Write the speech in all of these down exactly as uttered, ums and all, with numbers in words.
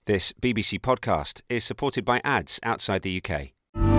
This B B C podcast is supported by ads outside the U K.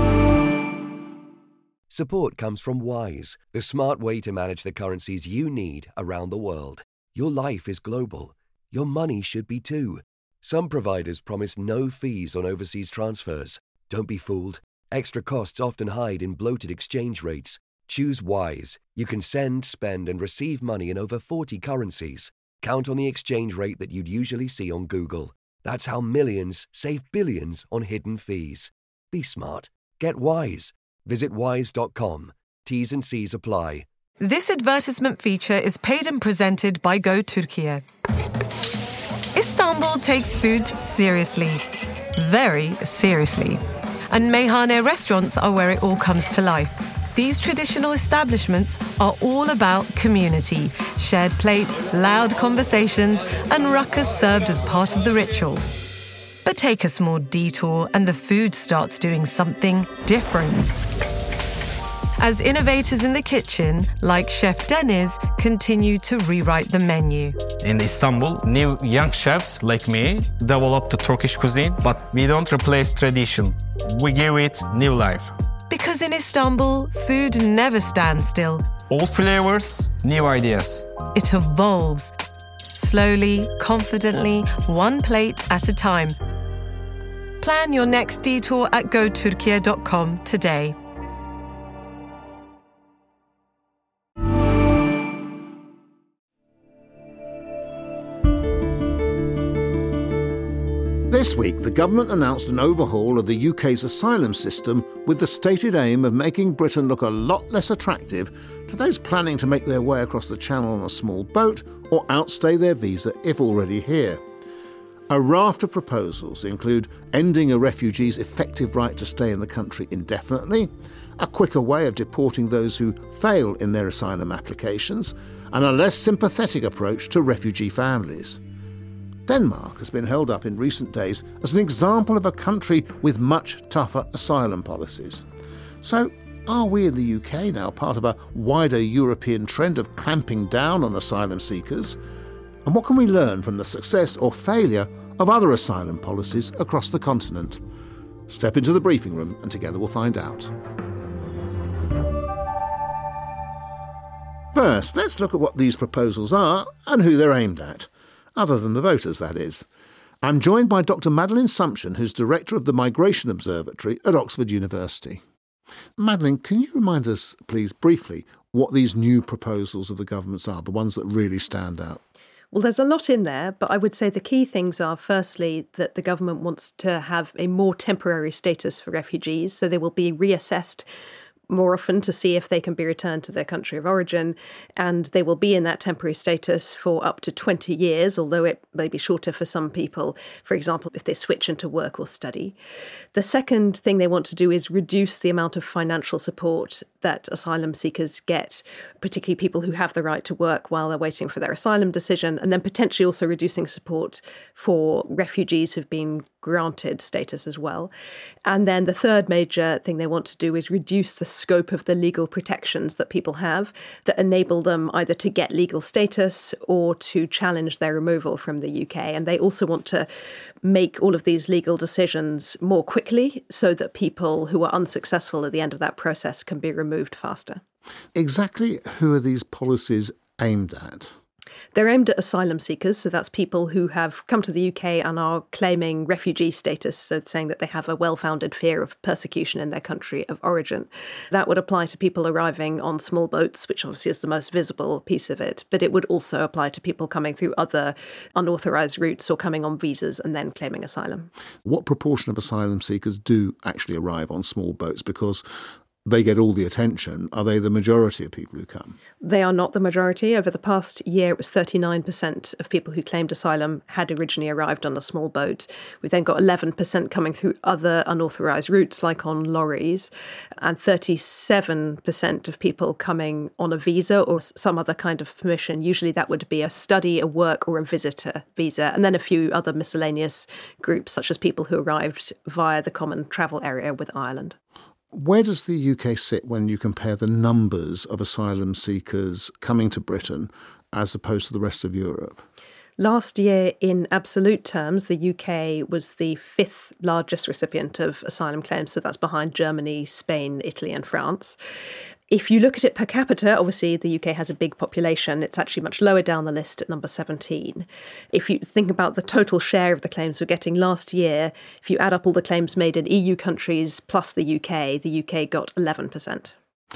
Support comes from Wise, the smart way to manage the currencies you need around the world. Your life is global. Your money should be too. Some providers promise no fees on overseas transfers. Don't be fooled. Extra costs often hide in bloated exchange rates. Choose Wise. You can send, spend, and receive money in over forty currencies. Count on the exchange rate that you'd usually see on Google. That's how millions save billions on hidden fees. Be smart. Get Wise. Visit wise dot com. T's and C's apply. This advertisement feature is paid and presented by Go Turkey. Istanbul takes food seriously. Very seriously. And meyhane restaurants are where it all comes to life. These traditional establishments are all about community, shared plates, loud conversations, and rakı served as part of the ritual. But take a small detour and the food starts doing something different. As innovators in the kitchen, like Chef Deniz, continue to rewrite the menu. In Istanbul, new young chefs like me develop the Turkish cuisine, but we don't replace tradition. We give it new life. Because in Istanbul, food never stands still. Old flavors, new ideas. It evolves. Slowly, confidently, one plate at a time. Plan your next detour at go turkey dot com today. This week, the government announced an overhaul of the U K's asylum system with the stated aim of making Britain look a lot less attractive to those planning to make their way across the Channel on a small boat or outstay their visa if already here. A raft of proposals include ending a refugee's effective right to stay in the country indefinitely, a quicker way of deporting those who fail in their asylum applications, and a less sympathetic approach to refugee families. Denmark has been held up in recent days as an example of a country with much tougher asylum policies. So, are we in the U K now part of a wider European trend of clamping down on asylum seekers? And what can we learn from the success or failure of other asylum policies across the continent? Step into the briefing room and together we'll find out. First, let's look at what these proposals are and who they're aimed at. Other than the voters, that is. I'm joined by Doctor Madeline Sumption, who's Director of the Migration Observatory at Oxford University. Madeline, can you remind us, please, briefly, what these new proposals of the government's are, the ones that really stand out? Well, there's a lot in there, but I would say the key things are, firstly, that the government wants to have a more temporary status for refugees, so they will be reassessed more often to see if they can be returned to their country of origin, and they will be in that temporary status for up to twenty years, although it may be shorter for some people, for example, if they switch into work or study. The second thing they want to do is reduce the amount of financial support that asylum seekers get, particularly people who have the right to work while they're waiting for their asylum decision, and then potentially also reducing support for refugees who've been granted status as well. And then the third major thing they want to do is reduce the scope of the legal protections that people have that enable them either to get legal status or to challenge their removal from the U K. And they also want to make all of these legal decisions more quickly so that people who are unsuccessful at the end of that process can be removed faster. Exactly who are these policies aimed at? They're aimed at asylum seekers, so that's people who have come to the U K and are claiming refugee status, so saying that they have a well-founded fear of persecution in their country of origin. That would apply to people arriving on small boats, which obviously is the most visible piece of it, but it would also apply to people coming through other unauthorised routes or coming on visas and then claiming asylum. What proportion of asylum seekers do actually arrive on small boats? Because they get all the attention. Are they the majority of people who come? They are not the majority. Over the past year, it was thirty-nine percent of people who claimed asylum had originally arrived on a small boat. We've then got eleven percent coming through other unauthorised routes, like on lorries, and thirty-seven percent of people coming on a visa or some other kind of permission. Usually that would be a study, a work, or a visitor visa, and then a few other miscellaneous groups, such as people who arrived via the common travel area with Ireland. Where does the U K sit when you compare the numbers of asylum seekers coming to Britain as opposed to the rest of Europe? Last year, in absolute terms, the U K was the fifth largest recipient of asylum claims. So that's behind Germany, Spain, Italy and France. If you look at it per capita, obviously the U K has a big population. It's actually much lower down the list at number seventeen. If you think about the total share of the claims we're getting last year, if you add up all the claims made in E U countries plus the U K, the U K got eleven percent.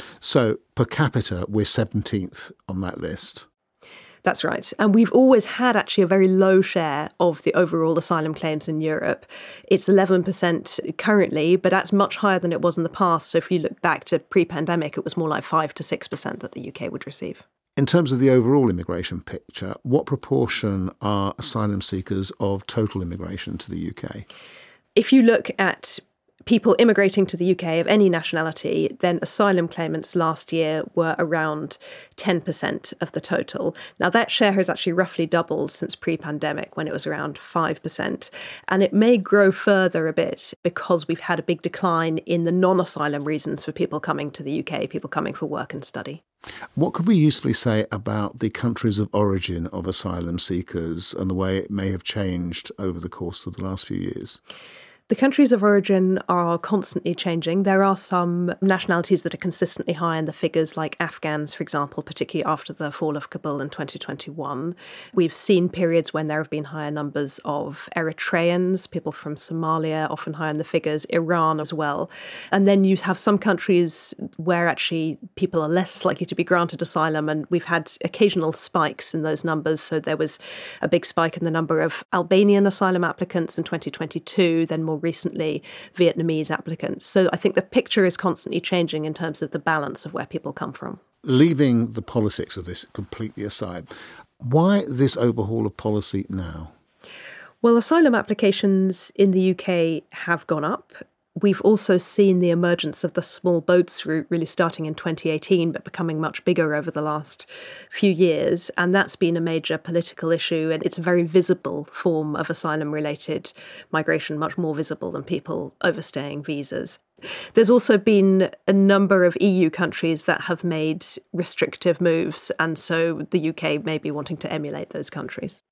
So per capita, we're seventeenth on that list. That's right. And we've always had actually a very low share of the overall asylum claims in Europe. It's eleven percent currently, but that's much higher than it was in the past. So if you look back to pre-pandemic, it was more like five to six percent that the U K would receive. In terms of the overall immigration picture, what proportion are asylum seekers of total immigration to the U K? If you look at people immigrating to the U K of any nationality, then asylum claimants last year were around ten percent of the total. Now, that share has actually roughly doubled since pre-pandemic, when it was around five percent. And it may grow further a bit because we've had a big decline in the non-asylum reasons for people coming to the U K, people coming for work and study. What could we usefully say about the countries of origin of asylum seekers and the way it may have changed over the course of the last few years? The countries of origin are constantly changing. There are some nationalities that are consistently high in the figures, like Afghans, for example, particularly after the fall of Kabul in twenty twenty-one. We've seen periods when there have been higher numbers of Eritreans, people from Somalia, often high in the figures, Iran as well. And then you have some countries where actually people are less likely to be granted asylum, and we've had occasional spikes in those numbers. So there was a big spike in the number of Albanian asylum applicants in twenty twenty-two, then more recently Vietnamese applicants. So I think the picture is constantly changing in terms of the balance of where people come from. Leaving the politics of this completely aside, why this overhaul of policy now? Well, asylum applications in the U K have gone up. We've also seen the emergence of the small boats route really starting in twenty eighteen, but becoming much bigger over the last few years. And that's been a major political issue. And it's a very visible form of asylum-related migration, much more visible than people overstaying visas. There's also been a number of E U countries that have made restrictive moves. And so the U K may be wanting to emulate those countries.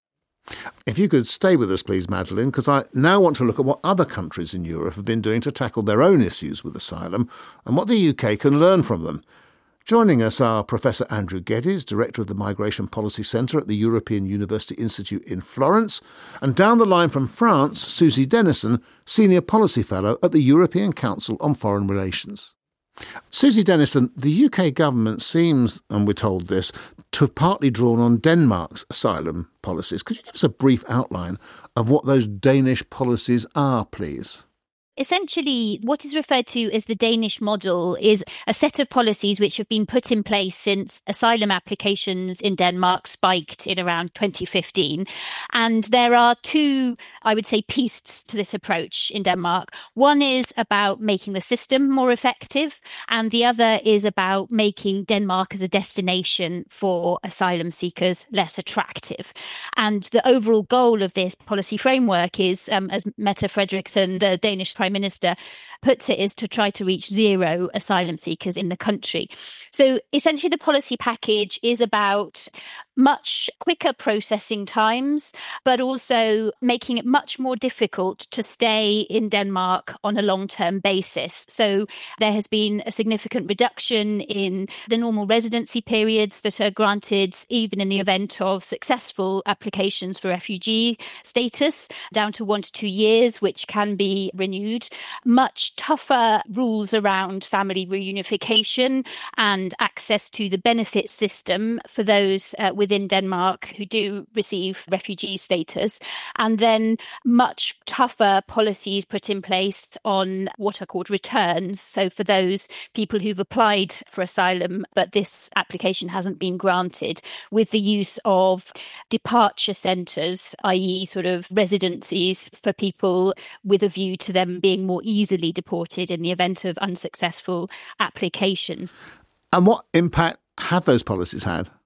If you could stay with us, please, Madeleine, because I now want to look at what other countries in Europe have been doing to tackle their own issues with asylum and what the U K can learn from them. Joining us are Professor Andrew Geddes, Director of the Migration Policy Centre at the European University Institute in Florence, and down the line from France, Susie Dennison, Senior Policy Fellow at the European Council on Foreign Relations. Susie Dennison, the U K government seems, and we're told this, to have partly drawn on Denmark's asylum policies. Could you give us a brief outline of what those Danish policies are, please? Essentially, what is referred to as the Danish model is a set of policies which have been put in place since asylum applications in Denmark spiked in around twenty fifteen. And there are two, I would say, pieces to this approach in Denmark. One is about making the system more effective, and the other is about making Denmark as a destination for asylum seekers less attractive. And the overall goal of this policy framework is, um, as Mette Frederiksen, the Danish Prime Minister, puts it, is to try to reach zero asylum seekers in the country. So essentially the policy package is about much quicker processing times, but also making it much more difficult to stay in Denmark on a long-term basis. So there has been a significant reduction in the normal residency periods that are granted even in the event of successful applications for refugee status, down to one to two years, which can be renewed. Much tougher rules around family reunification and access to the benefit system for those uh, within Denmark who do receive refugee status. And then much tougher policies put in place on what are called returns. So for those people who've applied for asylum, but this application hasn't been granted, with the use of departure centres, that is sort of residencies for people with a view to them being more easily deported in the event of unsuccessful applications. And what impact have those policies had?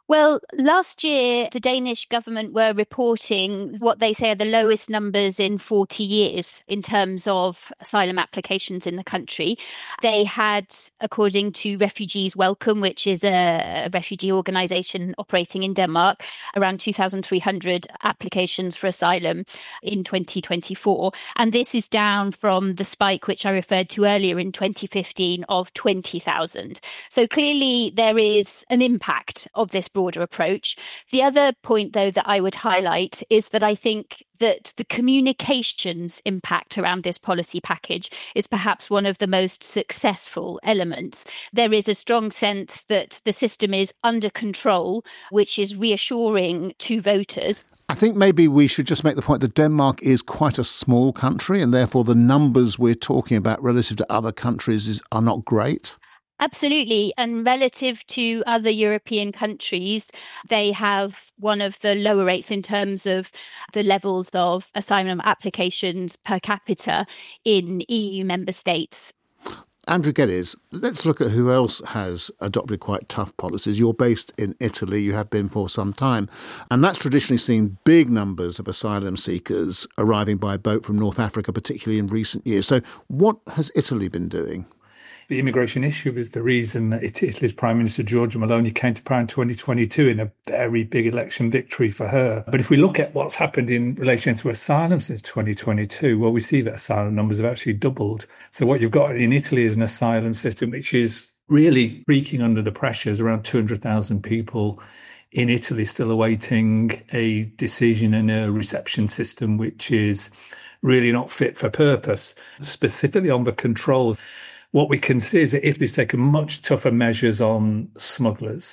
Well, last year, the Danish government were reporting what they say are the lowest numbers in forty years in terms of asylum applications in the country. They had, according to Refugees Welcome, which is a refugee organisation operating in Denmark, around two thousand three hundred applications for asylum in twenty twenty-four. And this is down from the spike, which I referred to earlier in twenty fifteen, of twenty thousand. So clearly there is an impact of this broader approach. The other point, though, that I would highlight is that I think that the communications impact around this policy package is perhaps one of the most successful elements. There is a strong sense that the system is under control, which is reassuring to voters. I think maybe we should just make the point that Denmark is quite a small country, and therefore the numbers we're talking about relative to other countries is, are not great. Absolutely. And relative to other European countries, they have one of the lower rates in terms of the levels of asylum applications per capita in E U member states. Andrew Geddes, let's look at who else has adopted quite tough policies. You're based in Italy, you have been for some time, and that's traditionally seen big numbers of asylum seekers arriving by boat from North Africa, particularly in recent years. So what has Italy been doing? The immigration issue is the reason that Italy's Prime Minister Giorgia Meloni came to power in twenty twenty-two in a very big election victory for her. But if we look at what's happened in relation to asylum since twenty twenty-two, well, we see that asylum numbers have actually doubled. So what you've got in Italy is an asylum system which is really creaking under the pressures. Around two hundred thousand people in Italy still awaiting a decision in a reception system which is really not fit for purpose, specifically on the controls. What we can see is that Italy's taken much tougher measures on smugglers.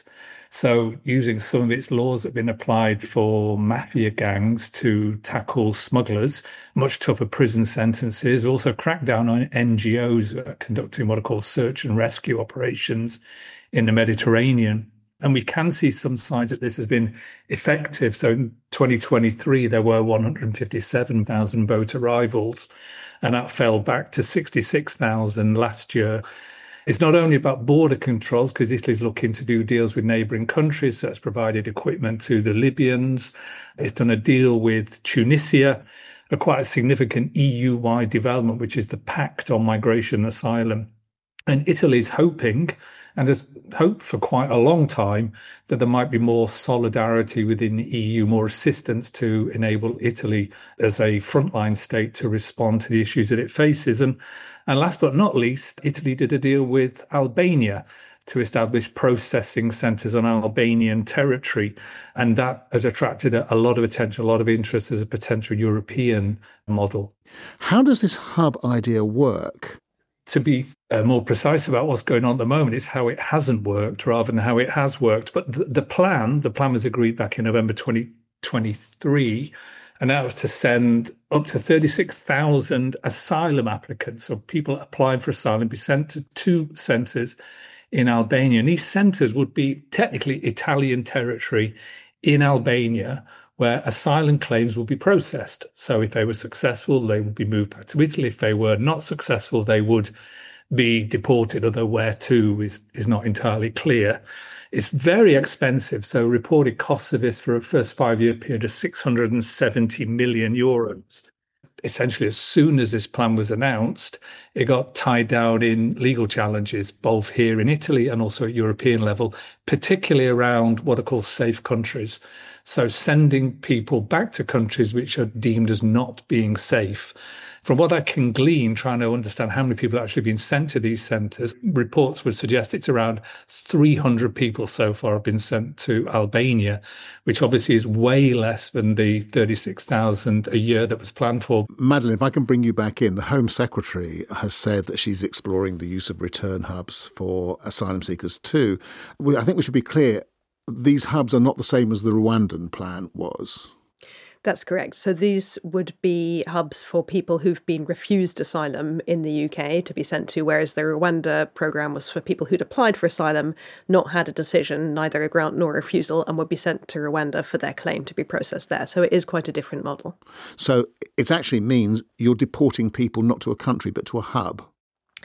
So using some of its laws that have been applied for mafia gangs to tackle smugglers, much tougher prison sentences, also cracked down on N G Os that are conducting what are called search and rescue operations in the Mediterranean. And we can see some signs that this has been effective. So in twenty twenty-three, there were one hundred fifty-seven thousand boat arrivals, and that fell back to sixty-six thousand last year. It's not only about border controls, because Italy's looking to do deals with neighbouring countries, so it's provided equipment to the Libyans. It's done a deal with Tunisia, a quite a significant E U-wide development, which is the Pact on Migration and Asylum. And Italy's hoping, and has hoped for quite a long time, that there might be more solidarity within the E U, more assistance to enable Italy as a frontline state to respond to the issues that it faces. And, and last but not least, Italy did a deal with Albania to establish processing centres on Albanian territory. And that has attracted a, a lot of attention, a lot of interest as a potential European model. How does this hub idea work? To be uh, more precise about what's going on at the moment is how it hasn't worked rather than how it has worked. But the, the plan, the plan was agreed back in November twenty twenty-three, and that was to send up to thirty-six thousand asylum applicants, so people applying for asylum, be sent to two centres in Albania. And these centres would be technically Italian territory in Albania, where asylum claims will be processed. So if they were successful, they would be moved back to Italy. If they were not successful, they would be deported, although where to is, is not entirely clear. It's very expensive. So reported costs of this for a first five-year period are six hundred seventy million euros. Essentially, as soon as this plan was announced, it got tied down in legal challenges, both here in Italy and also at European level, particularly around what are called safe countries. So sending people back to countries which are deemed as not being safe. From what I can glean, trying to understand how many people have actually been sent to these centres, reports would suggest it's around three hundred people so far have been sent to Albania, which obviously is way less than the thirty-six thousand a year that was planned for. Madeleine, if I can bring you back in, the Home Secretary has said that she's exploring the use of return hubs for asylum seekers too. I think we should be clear, these hubs are not the same as the Rwandan plan was. That's correct. So these would be hubs for people who've been refused asylum in the U K to be sent to, whereas the Rwanda programme was for people who'd applied for asylum, not had a decision, neither a grant nor a refusal, and would be sent to Rwanda for their claim to be processed there. So it is quite a different model. So it actually means you're deporting people not to a country but to a hub.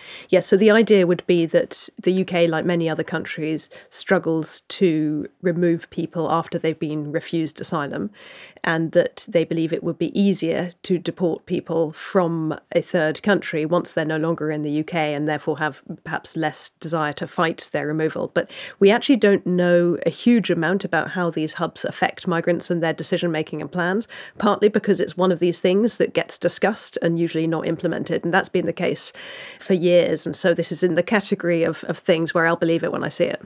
Yes, so the idea would be that the U K, like many other countries, struggles to remove people after they've been refused asylum, and that they believe it would be easier to deport people from a third country once they're no longer in the U K and therefore have perhaps less desire to fight their removal. But we actually don't know a huge amount about how these hubs affect migrants and their decision-making and plans, partly because it's one of these things that gets discussed and usually not implemented, and that's been the case for years. And so this is in the category of, of things where I'll believe it when I see it.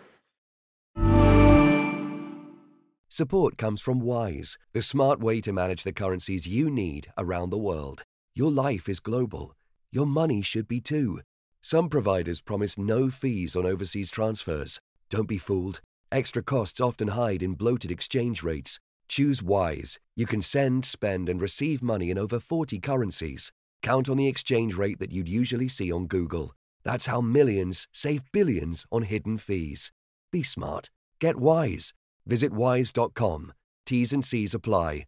Support comes from Wise, the smart way to manage the currencies you need around the world. Your life is global. Your money should be too. Some providers promise no fees on overseas transfers. Don't be fooled. Extra costs often hide in bloated exchange rates. Choose Wise. You can send, spend, and receive money in over forty currencies. Count on the exchange rate that you'd usually see on Google. That's how millions save billions on hidden fees. Be smart. Get Wise. Visit wise dot com. T's and C's apply.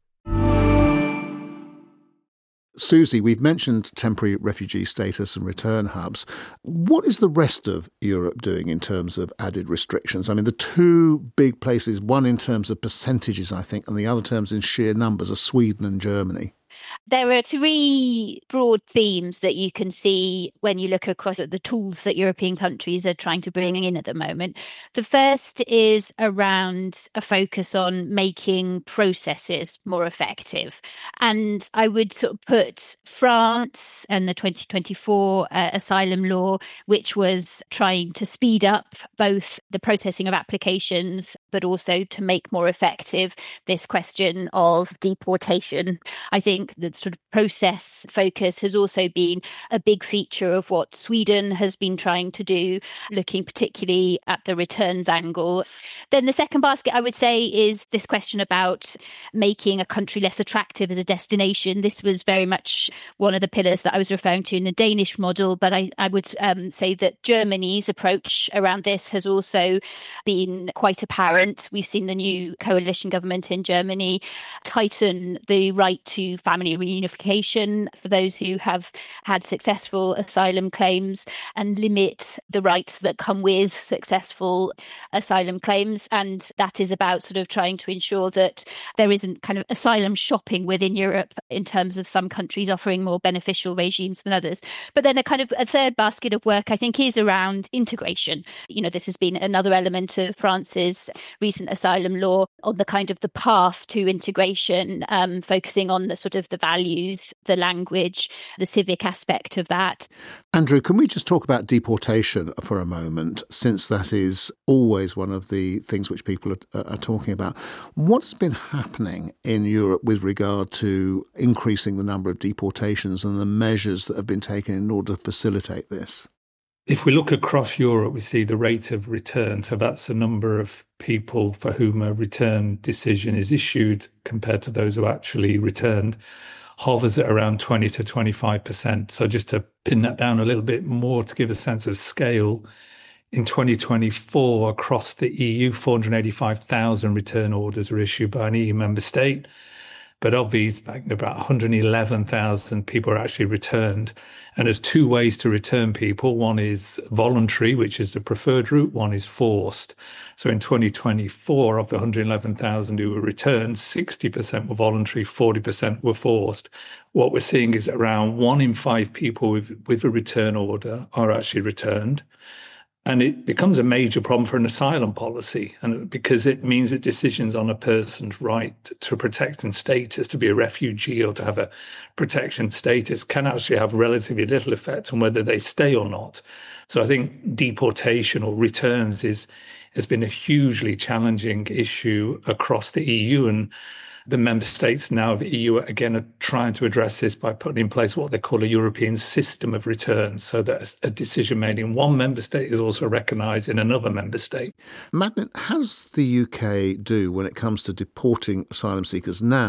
Susie, we've mentioned temporary refugee status and return hubs. What is the rest of Europe doing in terms of added restrictions? I mean, the two big places, one in terms of percentages, I think, and the other terms in sheer numbers, are Sweden and Germany. There are three broad themes that you can see when you look across at the tools that European countries are trying to bring in at the moment. The first is around a focus on making processes more effective. And I would sort of put France and the twenty twenty-four uh, asylum law, which was trying to speed up both the processing of applications, but also to make more effective this question of deportation. I think the sort of process focus has also been a big feature of what Sweden has been trying to do, looking particularly at the returns angle. Then the second basket, I would say, is this question about making a country less attractive as a destination. This was very much one of the pillars that I was referring to in the Danish model, but I, I would um, say that Germany's approach around this has also been quite apparent. We've seen the new coalition government in Germany tighten the right to family reunification for those who have had successful asylum claims and limit the rights that come with successful asylum claims. And that is about sort of trying to ensure that there isn't kind of asylum shopping within Europe in terms of some countries offering more beneficial regimes than others. But then a kind of a third basket of work, I think, is around integration. You know, this has been another element of France's recent asylum law on the kind of the path to integration, um, focusing on the sort of the values, the language, the civic aspect of that. Andrew, can we just talk about deportation for a moment, since that is always one of the things which people are, are talking about? What's been happening in Europe with regard to increasing the number of deportations and the measures that have been taken in order to facilitate this? If we look across Europe, we see the rate of return. So that's the number of people for whom a return decision is issued compared to those who actually returned, hovers at around twenty to twenty-five percent. So just to pin that down a little bit more to give a sense of scale, in twenty twenty-four, across the E U, four hundred eighty-five thousand return orders were issued by an E U member state. But of these, about one hundred eleven thousand people are actually returned. And there's two ways to return people. One is voluntary, which is the preferred route. One is forced. So in twenty twenty-four, of the one hundred eleven thousand who were returned, sixty percent were voluntary, forty percent were forced. What we're seeing is around one in five people with, with a return order are actually returned. And it becomes a major problem for an asylum policy, and because it means that decisions on a person's right to protection status, to be a refugee or to have a protection status, can actually have relatively little effect on whether they stay or not. So I think deportation or returns is has been a hugely challenging issue across the E U, and the member states now of the E U, again, are trying to address this by putting in place what they call a European system of returns, so that a decision made in one member state is also recognised in another member state. Magnet, how does the U K do when it comes to deporting asylum seekers now?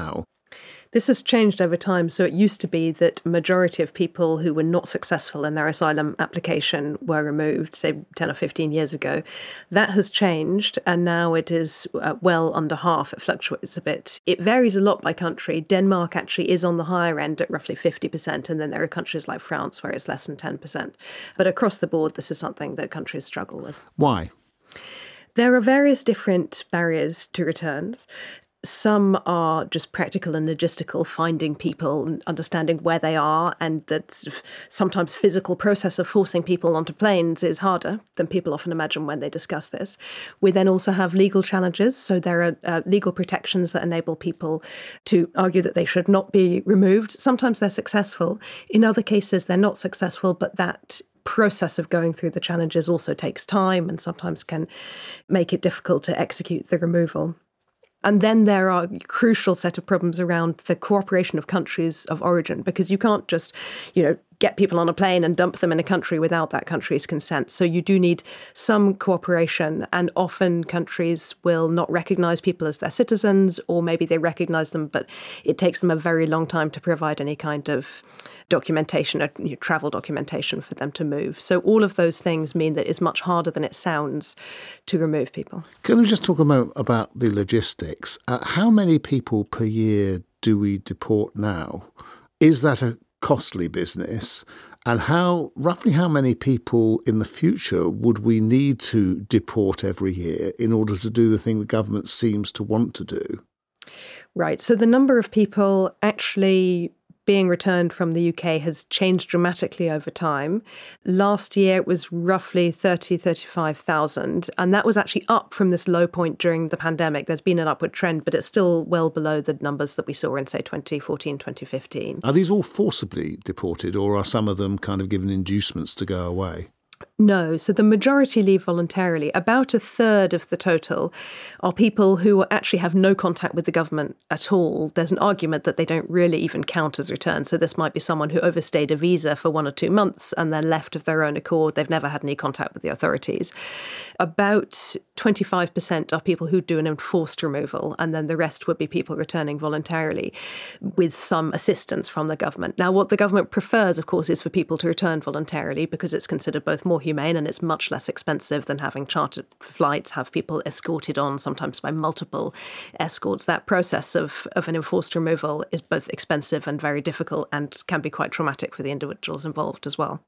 This has changed over time. So it used to be that a majority of people who were not successful in their asylum application were removed, say ten or fifteen years ago. That has changed, and now it is uh, well under half. It fluctuates a bit. It varies a lot by country. Denmark actually is on the higher end at roughly fifty percent, and then there are countries like France where it's less than ten percent. But across the board, this is something that countries struggle with. Why? There are various different barriers to returns. Some are just practical and logistical, finding people and understanding where they are, and that sort of sometimes physical process of forcing people onto planes is harder than people often imagine when they discuss this. We then also have legal challenges. So there are uh, legal protections that enable people to argue that they should not be removed. Sometimes they're successful. In other cases, they're not successful, but that process of going through the challenges also takes time and sometimes can make it difficult to execute the removal. And then there are a crucial set of problems around the cooperation of countries of origin, because you can't just, you know, get people on a plane and dump them in a country without that country's consent. So you do need some cooperation, and often countries will not recognise people as their citizens, or maybe they recognise them, but it takes them a very long time to provide any kind of documentation, or you know, travel documentation for them to move. So all of those things mean that it's much harder than it sounds to remove people. Can we just talk a moment about the logistics? Uh, how many people per year do we deport now? Is that a costly business? And how, roughly how many people in the future would we need to deport every year in order to do the thing the government seems to want to do? Right. So the number of people actually being returned from the U K has changed dramatically over time. Last year, it was roughly thirty, thirty-five thousand, and that was actually up from this low point during the pandemic. There's been an upward trend, but it's still well below the numbers that we saw in, say, twenty fourteen, twenty fifteen. Are these all forcibly deported, or are some of them kind of given inducements to go away? No. So the majority leave voluntarily. About a third of the total are people who actually have no contact with the government at all. There's an argument that they don't really even count as returns. So this might be someone who overstayed a visa for one or two months and then left of their own accord. They've never had any contact with the authorities. About twenty-five percent are people who do an enforced removal, and then the rest would be people returning voluntarily with some assistance from the government. Now, what the government prefers, of course, is for people to return voluntarily, because it's considered both more humane and it's much less expensive than having chartered flights, have people escorted on, sometimes by multiple escorts. That process of, of an enforced removal is both expensive and very difficult, and can be quite traumatic for the individuals involved as well.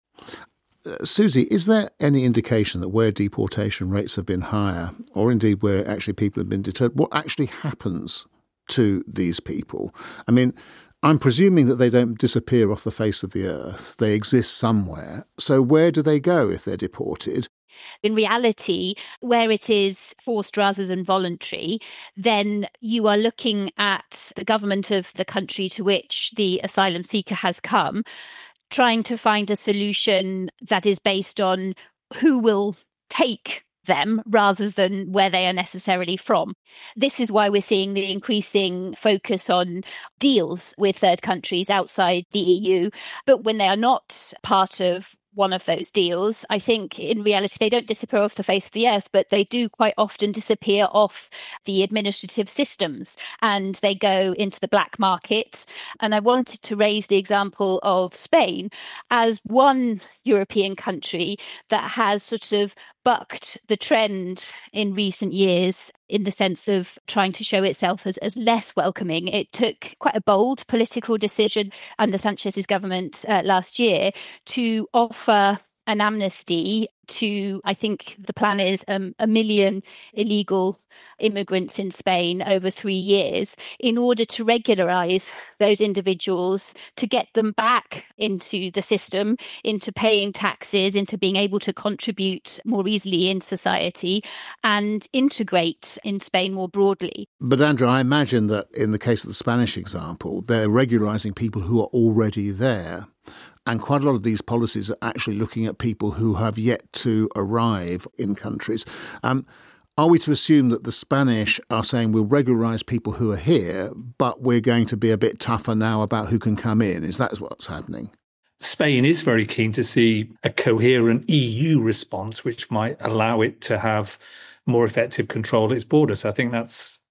Uh, Susie, is there any indication that where deportation rates have been higher, or indeed where actually people have been deterred, what actually happens to these people? I mean, I'm presuming that they don't disappear off the face of the earth. They exist somewhere. So where do they go if they're deported? In reality, where it is forced rather than voluntary, then you are looking at the government of the country to which the asylum seeker has come, trying to find a solution that is based on who will take them rather than where they are necessarily from. This is why we're seeing the increasing focus on deals with third countries outside the E U. But when they are not part of one of those deals, I think in reality they don't disappear off the face of the earth, but they do quite often disappear off the administrative systems and they go into the black market. And I wanted to raise the example of Spain as one European country that has sort of bucked the trend in recent years in the sense of trying to show itself as, as less welcoming. It took quite a bold political decision under Sanchez's government uh, last year to offer an amnesty to, I think the plan is um, a million illegal immigrants in Spain over three years in order to regularise those individuals, to get them back into the system, into paying taxes, into being able to contribute more easily in society and integrate in Spain more broadly. But Andrew, I imagine that in the case of the Spanish example, they're regularising people who are already there. And quite a lot of these policies are actually looking at people who have yet to arrive in countries. Um, are we to assume that the Spanish are saying we'll regularise people who are here, but we're going to be a bit tougher now about who can come in? Is that what's happening? Spain is very keen to see a coherent E U response, which might allow it to have more effective control at its borders. I think that's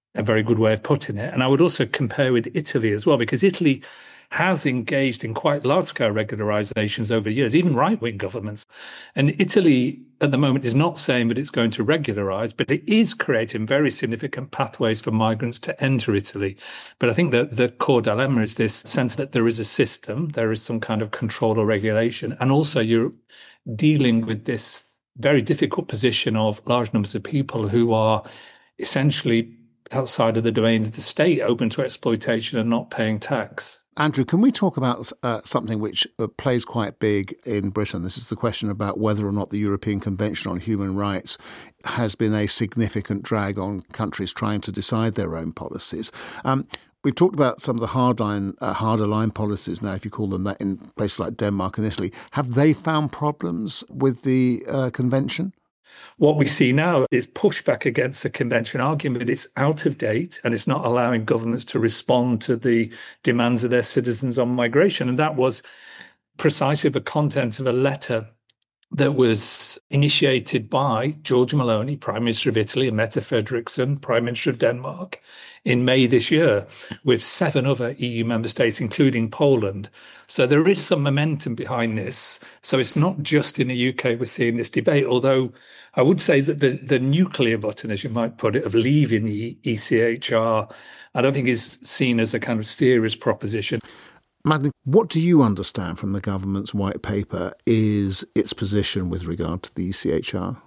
a very good way of putting it. And I would also compare with Italy as well, because Italy has engaged in quite large-scale regularizations over years, even right-wing governments. And Italy at the moment is not saying that it's going to regularize, but it is creating very significant pathways for migrants to enter Italy. But I think that the core dilemma is this sense that there is a system, there is some kind of control or regulation, and also you're dealing with this very difficult position of large numbers of people who are essentially outside of the domain of the state, open to exploitation and not paying tax. Andrew, can we talk about uh, something which uh, plays quite big in Britain? This is the question about whether or not the European Convention on Human Rights has been a significant drag on countries trying to decide their own policies. Um, we've talked about some of the hard line, uh, harder line policies now, if you call them that, in places like Denmark and Italy. Have they found problems with the uh, convention? What we see now is pushback against the convention, argument it's out of date and it's not allowing governments to respond to the demands of their citizens on migration. And that was precisely the content of a letter that was initiated by Giorgia Meloni, Prime Minister of Italy, and Mette Frederiksen, Prime Minister of Denmark, in May this year, with seven other E U member states, including Poland. So there is some momentum behind this. So it's not just in the U K we're seeing this debate, although I would say that the, the nuclear button, as you might put it, of leaving the E C H R, I don't think is seen as a kind of serious proposition. Madeleine, what do you understand from the government's white paper is its position with regard to the E C H R?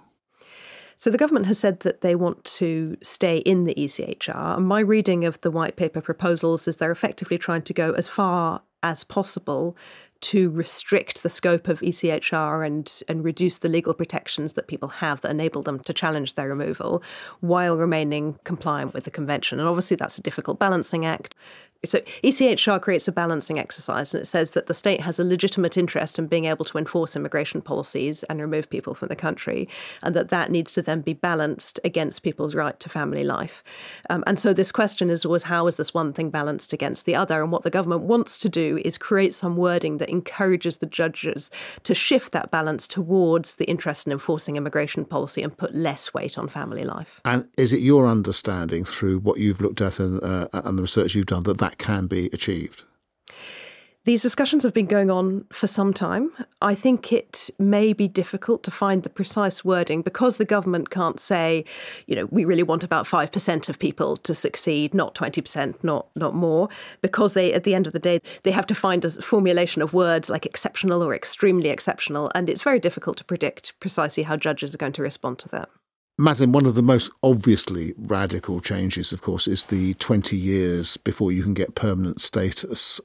So the government has said that they want to stay in the E C H R. And my reading of the white paper proposals is they're effectively trying to go as far as possible to restrict the scope of E C H R and, and reduce the legal protections that people have that enable them to challenge their removal while remaining compliant with the convention. And obviously that's a difficult balancing act. So E C H R creates a balancing exercise, and it says that the state has a legitimate interest in being able to enforce immigration policies and remove people from the country, and that that needs to then be balanced against people's right to family life. Um, and so this question is always, how is this one thing balanced against the other? And what the government wants to do is create some wording that encourages the judges to shift that balance towards the interest in enforcing immigration policy and put less weight on family life. And is it your understanding through what you've looked at and, uh, and the research you've done that that can be achieved? These discussions have been going on for some time. I think it may be difficult to find the precise wording because the government can't say, you know, we really want about five percent of people to succeed, not twenty percent, not not more, because they, at the end of the day, they have to find a formulation of words like exceptional or extremely exceptional. And it's very difficult to predict precisely how judges are going to respond to that. Madeleine, one of the most obviously radical changes, of course, is the twenty years before you can get permanent status.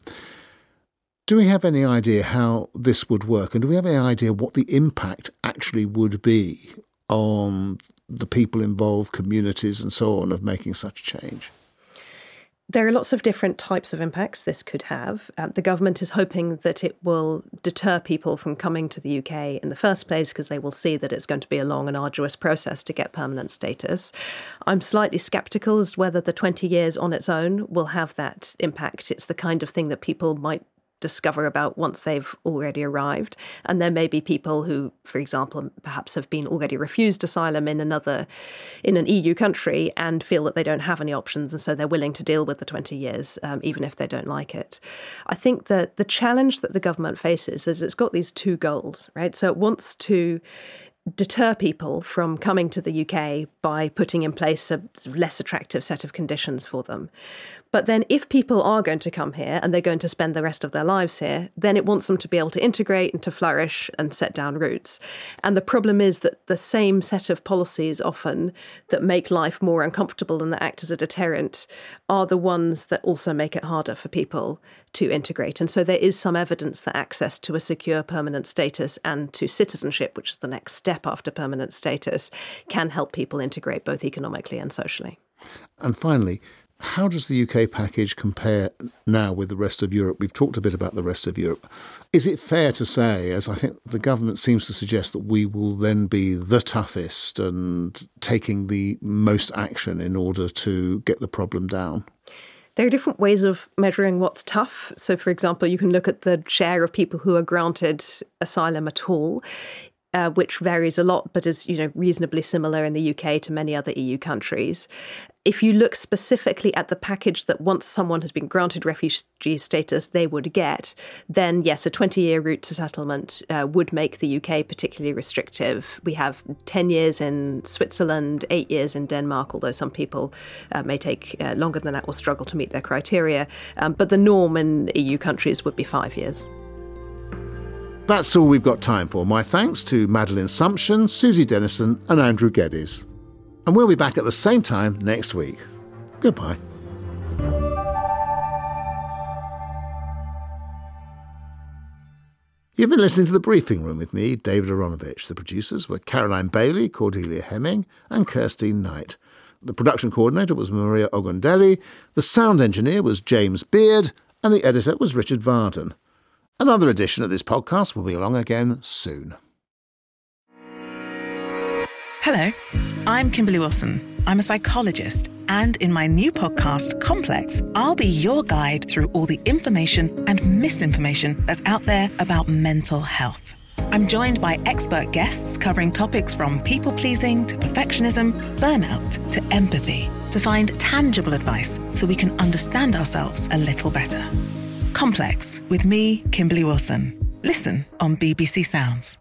Do we have any idea how this would work? And do we have any idea what the impact actually would be on the people involved, communities and so on, of making such a change? There are lots of different types of impacts this could have. Um, the government is hoping that it will deter people from coming to the U K in the first place because they will see that it's going to be a long and arduous process to get permanent status. I'm slightly sceptical as to whether the twenty years on its own will have that impact. It's the kind of thing that people might discover about once they've already arrived. And there may be people who, for example, perhaps have been already refused asylum in another, in an E U country and feel that they don't have any options. And so they're willing to deal with the twenty years, um, even if they don't like it. I think that the challenge that the government faces is it's got these two goals, right? So it wants to deter people from coming to the U K by putting in place a less attractive set of conditions for them. But then if people are going to come here and they're going to spend the rest of their lives here, then it wants them to be able to integrate and to flourish and set down roots. And the problem is that the same set of policies often that make life more uncomfortable and that act as a deterrent are the ones that also make it harder for people to integrate. And so there is some evidence that access to a secure permanent status and to citizenship, which is the next step after permanent status, can help people integrate both economically and socially. And finally, how does the U K package compare now with the rest of Europe? We've talked a bit about the rest of Europe. Is it fair to say, as I think the government seems to suggest, that we will then be the toughest and taking the most action in order to get the problem down? There are different ways of measuring what's tough. So, for example, you can look at the share of people who are granted asylum at all. uh, which varies a lot, but is, you know, reasonably similar in the U K to many other E U countries. If you look specifically at the package that once someone has been granted refugee status, they would get, then yes, a twenty-year route to settlement uh, would make the U K particularly restrictive. We have ten years in Switzerland, eight years in Denmark, although some people uh, may take uh, longer than that or struggle to meet their criteria. Um, but the norm in E U countries would be five years. That's all we've got time for. My thanks to Madeleine Sumption, Susie Dennison and Andrew Geddes. And we'll be back at the same time next week. Goodbye. You've been listening to The Briefing Room with me, David Aronovich. The producers were Caroline Bailey, Cordelia Hemming and Kirstine Knight. The production coordinator was Maria Ogundelli, the sound engineer was James Beard, and the editor was Richard Varden. Another edition of this podcast will be along again soon. Hello, I'm Kimberly Wilson. I'm a psychologist, and in my new podcast, Complex, I'll be your guide through all the information and misinformation that's out there about mental health. I'm joined by expert guests covering topics from people-pleasing to perfectionism, burnout to empathy, to find tangible advice so we can understand ourselves a little better. Complex, with me, Kimberly Wilson. Listen on B B C Sounds.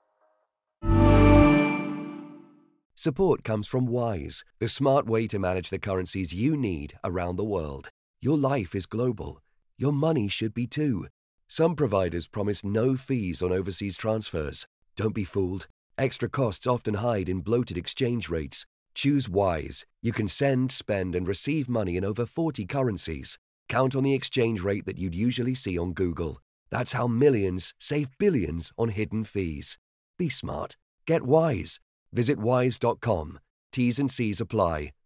Support comes from Wise, the smart way to manage the currencies you need around the world. Your life is global. Your money should be too. Some providers promise no fees on overseas transfers. Don't be fooled. Extra costs often hide in bloated exchange rates. Choose Wise. You can send, spend, and receive money in over forty currencies. Count on the exchange rate that you'd usually see on Google. That's how millions save billions on hidden fees. Be smart. Get Wise. Visit wise dot com. T's and C's apply.